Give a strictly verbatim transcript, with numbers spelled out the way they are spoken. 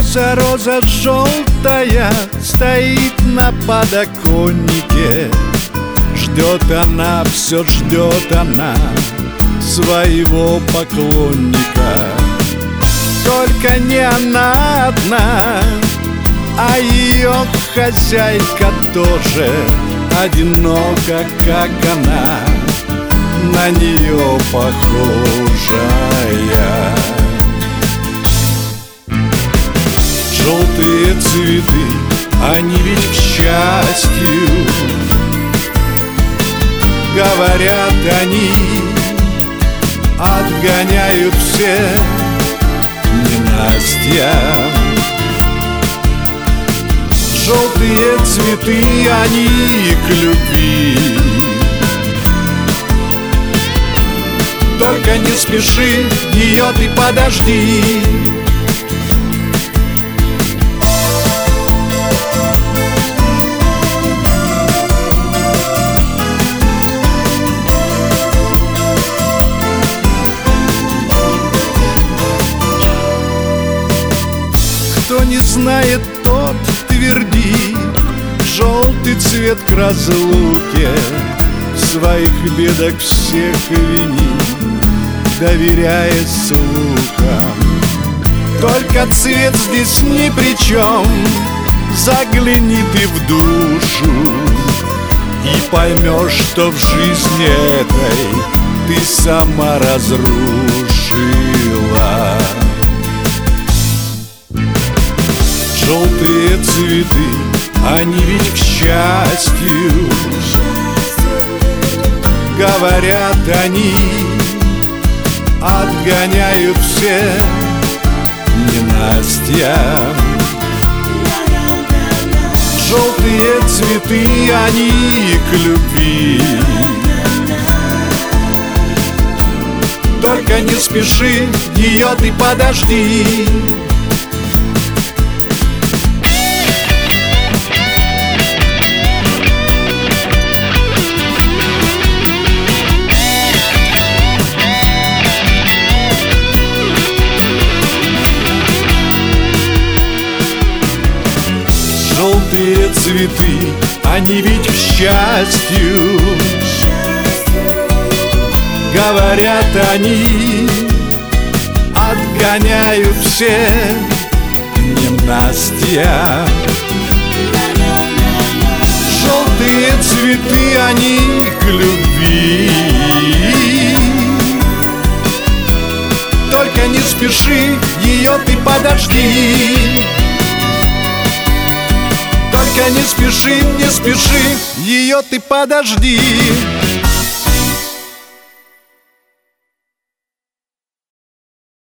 Роза, роза желтая стоит на подоконнике. Ждет она, все ждет она своего поклонника. Только не она одна, а ее хозяйка тоже одинока, как она, на нее похожая. Желтые цветы, они ведь к счастью, говорят они, отгоняют все ненастья. Желтые цветы, они к любви. Только не спеши, ее ты подожди. Кто не знает, тот тверди, желтый цвет к разлуке, своих бедок всех вини, доверяя слухам. Только цвет здесь ни при чем, загляни ты в душу и поймешь, что в жизни этой ты сама разрушила. Желтые цветы, они ведь к счастью, говорят они, отгоняют все ненастья. Желтые цветы, они к любви. Только не спеши, ее ты подожди. Желтые цветы, они ведь к счастью, говорят они, отгоняют все ненастья. Желтые цветы, они к любви. Только не спеши, ее ты подожди. Только не спеши, не спеши, ее ты подожди.